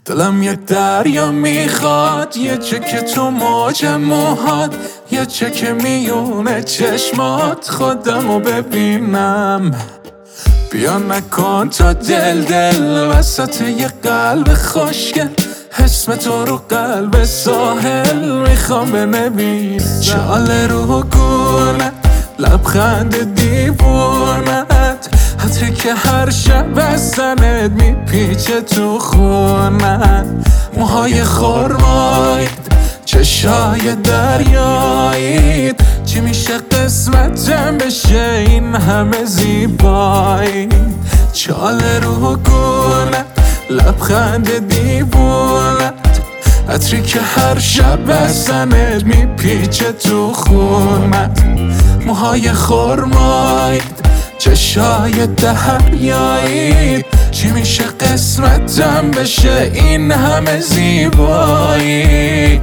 دلم یک دریا میخواد، یه چک تو موج موهات، یه چک میونه چشمات، خودمو ببینم. بیا نکن تا دل وسط یه قلب خوشگل، اسم تو رو قلب ساحل میخوام بنویسم. چاله رو گونه لبخند دیوونت، حتی که هر شب از سنت میپیچه تو خونت. موهای خرمایید، چشای دریایید، چی میشه قسمتم بشه این همه زیبایی. چاله رو گونه لبخند دیوونت، عطری که هر شب از سنت میپیچه تو خونت. موهای خرمایید، چشای دریایید، چی میشه قسمتم بشه این همه زیبایی.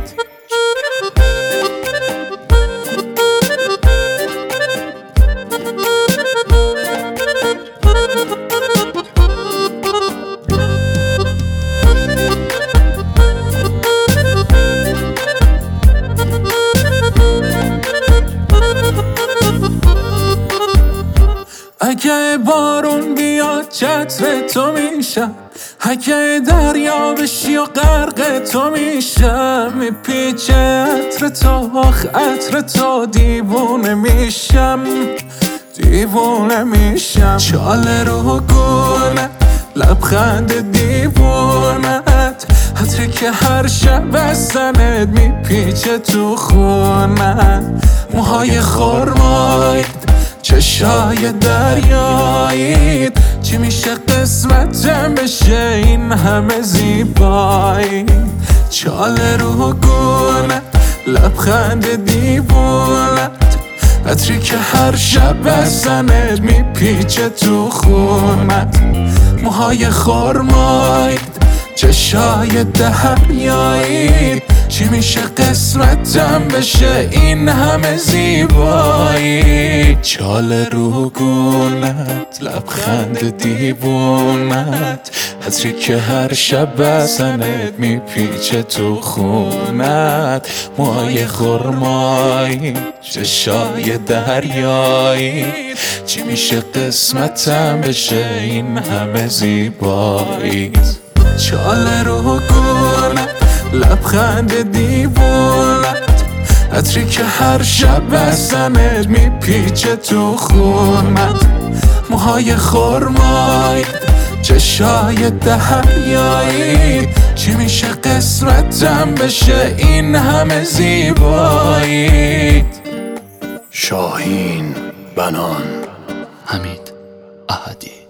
اگه بارون بیاد چتر تو میشم، اگه دریا بشی و غرق تو میشم. میپیچه عطر تو، آخ عطر تو، دیوونه میشم، دیوونه میشم. چاله رو گونه لبخند دیوونت، عطری که هر شب از سنت میپیچه تو خونت. موهای خرمایید، چشای دریایید، چی میشه قسمتم بشه این همه زیبایی. چاله رو گونه لبخند دیوونت، عطری که هر شب از سنت میپیچه تو خونت. موهای خرمایید، چشای دریایید، چی میشه قسمتم بشه این همه زیبایی. چاله رو گونت لبخند دیوونت، عطری که هر شب از سنت میپیچه تو خونت. موهای خرمایی، چشای دریایی، چی میشه قسمتم بشه این همه زیبایی. چاله رو گونه لبخند دیوونت، عطری که هر شب از سنت میپیچه تو خونت. موهای خرمایید، چشای دریایید، چی میشه قسمتم بشه این همه زیبایی. شاهین بنان، حمید احدی.